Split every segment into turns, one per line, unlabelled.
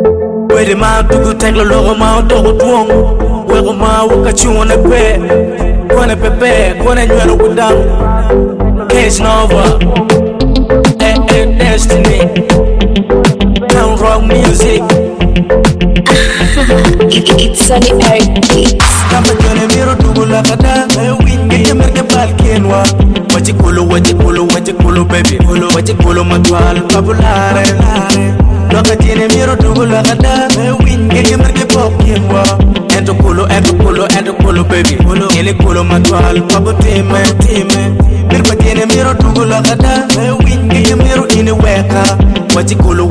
Where the man to go tangle logo mount to twong. Where the man walk at you on a bed. Gonna prepare, gonna you with down. Case Nova and Destiny. Down rock music.
It's Sunny Eric Beats.
Kama jone miro dugu la kada. Get your make a balkenwa. What you kulu, baby. What you kulu, matwal, babulare. Loka tiene miro dugu la kada. Get your make a balkenwa. Ento kulu, baby. Ele kulu, matwal, babutime. Mirpa tiene miro dugu la kada. Get your miro in a weka. What you kulu,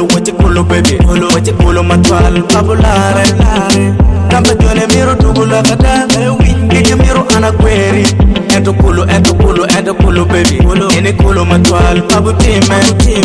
baby. What you kulu, matwal, babulare. Kama jone miro dugu la kada. Get your miro anaqueri. Ento kulu, baby. Ene kulu matwal, babu time.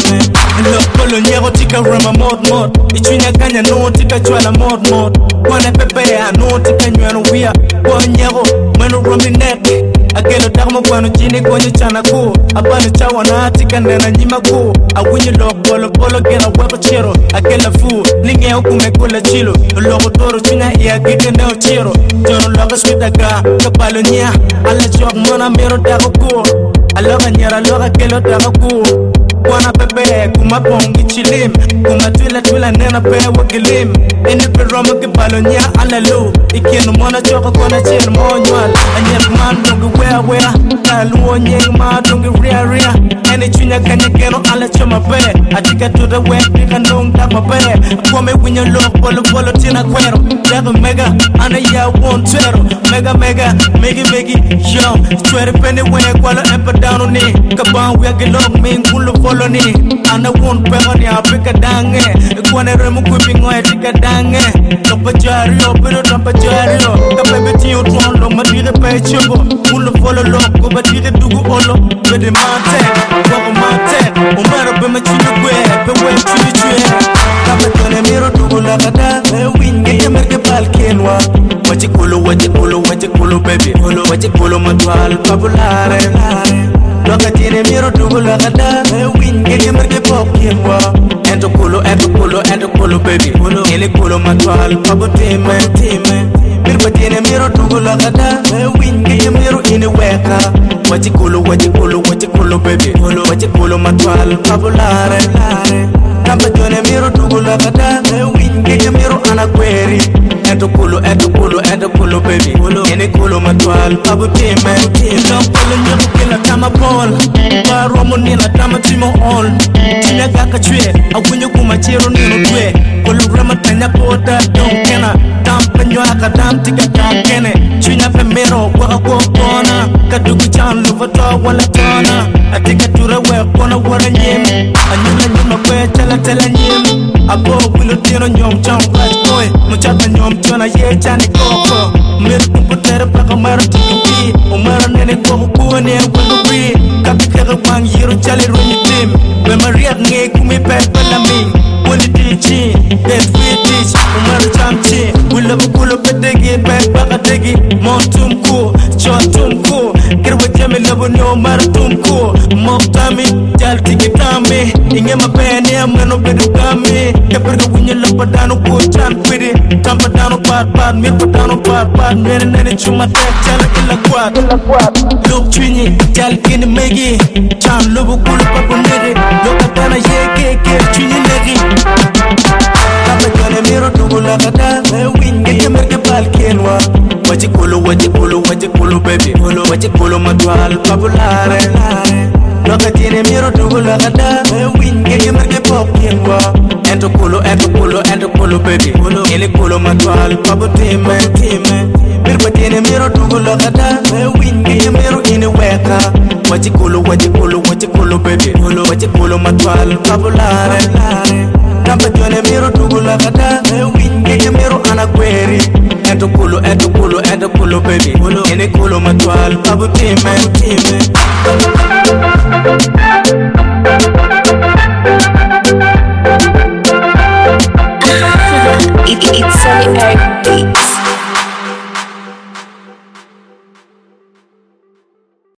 Kolo nyego tika rama mod. Ichunya kanya no tika chwala mod. Kwane pepe ya no tika nywano wia. Kwa nyego, mwenu romi neke. Agelo dagmo kwano chini kwenye chana ku. Abani chawa na tika nena njima ku. Awinyi lok bolo gena weko chiro. Agela fu, linge ukume kula chilo. Loko toro chunya iya gike neo chiro. Jono loka switaga, kapalo nya. Ala chok mona mero dago ku. Aloga nyara loga kelo dago ku. Kwana pepe kuma pongi chilim. Kuma twila nena pewa gilim. Ene peroma ke palo nya ala lo. Ikienu mona choka kona chien monywal. Anyel man dungi wea. Kaluo nyeng ma dungi ria. Ene chunya kanya keno ala choma pe. Atika to the west pika nung dama pe. Kwame winyo lok bolo tina kwero. Dago mega ana ya won twero. Mega yum. Twere pende we kwalo empa down on it. Kabang we agilog ming kulo follow ni. Ana won pega ni apika dange. Kwane remu kuipingo etika dange. Lopa jario pero tampa jario. Kabebe tiyo tuan lo madire pe chumbo. Kulo follow lok ko badire dugu olo. Bede mante, wako mante. Umero bema chulu kwe, pewe chulu chwe. Kama tone miro dugu la kada. Get your merke balkenwa. What you kulu, baby. What you kulu matwal, babulare. Loka tiene miro dugu la kada. Get your merke balkenwa. Ento kulu, baby. Ele kulu matwal, babutime. Mirpa tiene miro dugu la kada. Get your miro in a weka. What you kulu, baby. What you kulu matwal, babulare. Kama jone miro dugu la kada. Get your miro anaqueri. Ento kulu, baby. Ene kulu matwal, babu time. Kulu nyoko kila kama ball. Baromo nila kama timo all. Tina gaka chwe, awinyo kumachiro nino kwe. Kulu rama tanya kota, don't kena. Dam penyo aka dam tika dam kene. Chunya pemero, waka kona. Kadugu chan luvato wala tona. Atika tura we kona wala nyem. Anyuma kwe tela nyem. Abo wilo tino nyom chom black boy. Muchata nyom chona ye chani koko. Mil kumputere paka mara tiki. Umara nene koko kuwane wendo ri. Kapi kaka wang yiro chali runyi tim. Bema riak nge kumi pepe la ming. Wili dichi, get free ditch. Umara chamchi. Wila bukulo petegi pepe baka tegi. Mon tumku, chon tumku. Kirwa jami labo no mara tumku. Moktami, jal tiki tami. Inge mapene ameno bedu kami. Keperga winyo lapa dano kuchan pidi. Tampa dano pat, mirpa dano pat. Nene chuma tek jala ila kwat. Luk chwinyi, jal kini megi. Chan lubu kulu papu negi. Loka dana ye ke chwinyi negi. Kapa jone miro dugu la kada. Get your merke balkenwa. What you kulu, baby. What you kulu matwal, babulare. Loka tiene miro dugu la kada. Get your merke balkenwa. Ento kulu, baby. Ele kulu matwal, babutime. Mirpa tiene miro dugu la kada. Get your miro in a weka. What you kulu, baby. What you kulu matwal, babulare. Kama jone miro dugu la kada. Get your miro anaqueri. Ento kulu, baby. Ene kulu matwal, babutime.